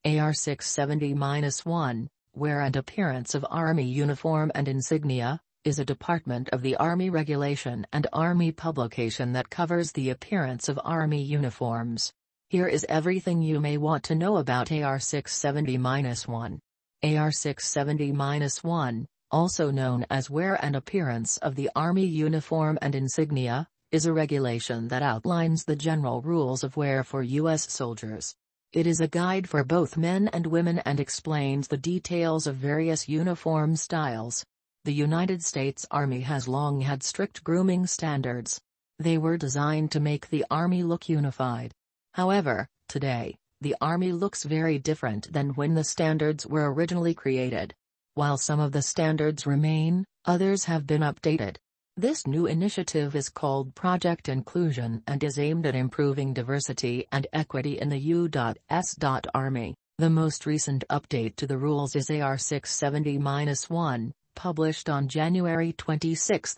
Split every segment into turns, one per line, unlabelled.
AR-670-1, Wear and Appearance of Army Uniform and Insignia, is a Department of the Army regulation and Army publication that covers the appearance of Army uniforms. Here is everything you may want to know about AR-670-1. AR-670-1, also known as Wear and Appearance of the Army Uniform and Insignia, is a regulation that outlines the general rules of wear for U.S. soldiers. It is a guide for both men and women and explains the details of various uniform styles. The United States Army has long had strict grooming standards. They were designed to make the Army look unified. However, today, the Army looks very different than when the standards were originally created. While some of the standards remain, others have been updated. This new initiative is called Project Inclusion and is aimed at improving diversity and equity in the U.S. Army. The most recent update to the rules is AR-670-1, published on January 26,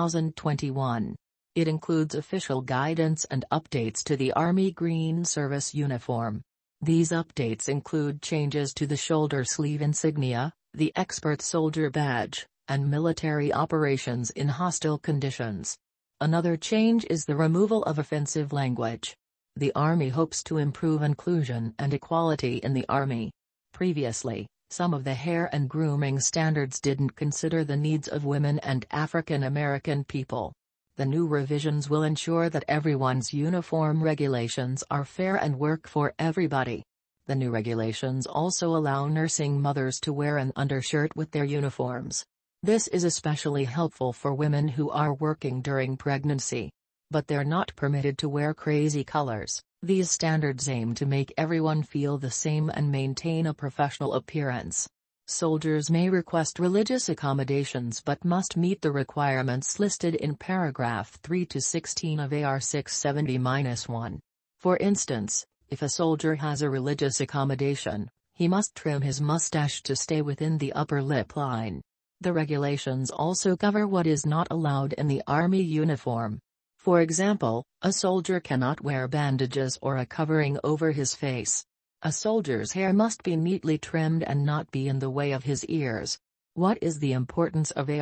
2021. It includes official guidance and updates to the Army Green Service uniform. These updates include changes to the shoulder sleeve insignia, the Expert Soldier Badge, and military operations in hostile conditions. Another change is the removal of offensive language. The Army hopes to improve inclusion and equality in the Army. Previously, some of the hair and grooming standards didn't consider the needs of women and African American people. The new revisions will ensure that everyone's uniform regulations are fair and work for everybody. The new regulations also allow nursing mothers to wear an undershirt with their uniforms. This is especially helpful for women who are working during pregnancy. But they're not permitted to wear crazy colors. These standards aim to make everyone feel the same and maintain a professional appearance. Soldiers may request religious accommodations but must meet the requirements listed in paragraph 3 to 16 of AR-670-1. For instance, if a soldier has a religious accommodation, he must trim his mustache to stay within the upper lip line. The regulations also cover what is not allowed in the Army uniform. For example, a soldier cannot wear bandages or a covering over his face. A soldier's hair must be neatly trimmed and not be in the way of his ears. What is the importance of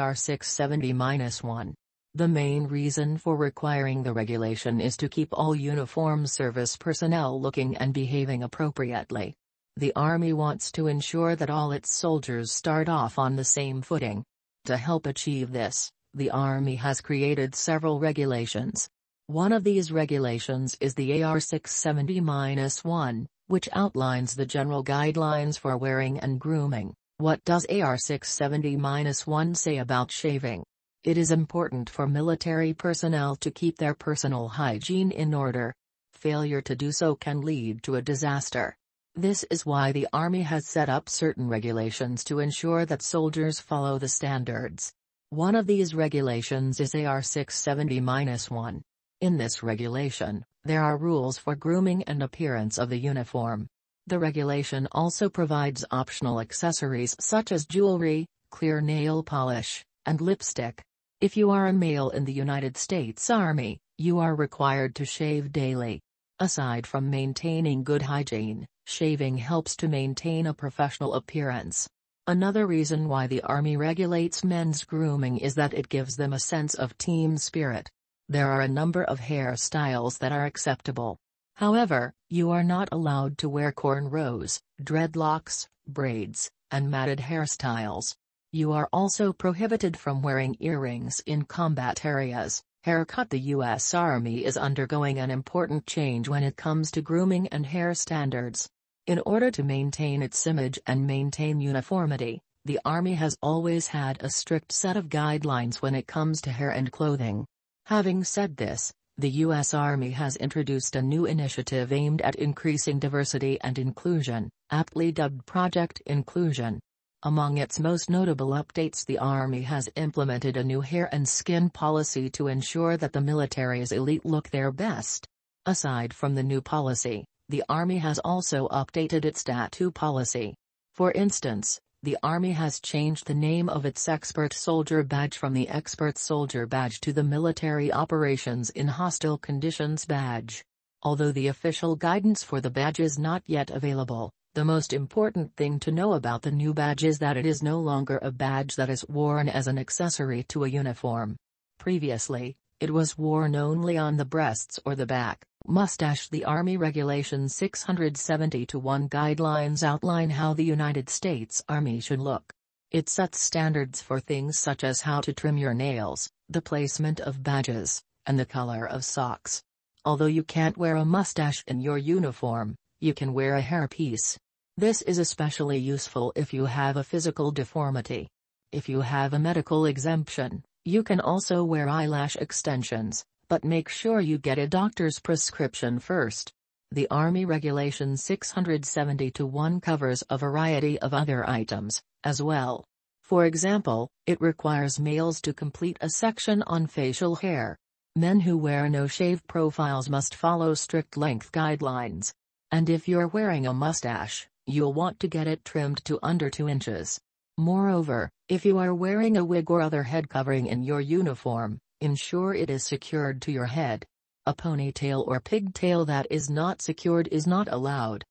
AR-670-1? The main reason for requiring the regulation is to keep all uniformed service personnel looking and behaving appropriately. The Army wants to ensure that all its soldiers start off on the same footing. To help achieve this, the Army has created several regulations. One of these regulations is the AR-670-1, which outlines the general guidelines for wearing and grooming. What does AR-670-1 say about shaving? It is important for military personnel to keep their personal hygiene in order. Failure to do so can lead to a disaster. This is why the Army has set up certain regulations to ensure that soldiers follow the standards. One of these regulations is AR-670-1. In this regulation, there are rules for grooming and appearance of the uniform. The regulation also provides optional accessories such as jewelry, clear nail polish, and lipstick. If you are a male in the United States Army, you are required to shave daily. Aside from maintaining good hygiene, shaving helps to maintain a professional appearance. Another reason why the Army regulates men's grooming is that it gives them a sense of team spirit. There are a number of hairstyles that are acceptable. However, you are not allowed to wear cornrows, dreadlocks, braids, and matted hairstyles. You are also prohibited from wearing earrings in combat areas. Haircut. The U.S. Army is undergoing an important change when it comes to grooming and hair standards. In order to maintain its image and maintain uniformity, the Army has always had a strict set of guidelines when it comes to hair and clothing. Having said this, the U.S. Army has introduced a new initiative aimed at increasing diversity and inclusion, aptly dubbed Project Inclusion. Among its most notable updates, the Army has implemented a new hair and skin policy to ensure that the military's elite look their best. Aside from the new policy, the Army has also updated its tattoo policy. For instance, the Army has changed the name of its Expert Soldier Badge from the Expert Soldier Badge to the Military Operations in Hostile Conditions Badge. Although the official guidance for the badge is not yet available, The most important thing to know about the new badge is that it is no longer a badge that is worn as an accessory to a uniform. Previously, it was worn only on the breasts or the back. Mustache. The Army Regulation 670-1 guidelines outline how the United States Army should look. It sets standards for things such as how to trim your nails, the placement of badges, and the color of socks. Although you can't wear a mustache in your uniform, you can wear a hairpiece. This is especially useful if you have a physical deformity. If you have a medical exemption, you can also wear eyelash extensions, but make sure you get a doctor's prescription first. The Army Regulation 670-1 covers a variety of other items, as well. For example, it requires males to complete a section on facial hair. Men who wear no-shave profiles must follow strict length guidelines. And if you're wearing a mustache, you'll want to get it trimmed to under 2 inches. Moreover, if you are wearing a wig or other head covering in your uniform, ensure it is secured to your head. A ponytail or pigtail that is not secured is not allowed.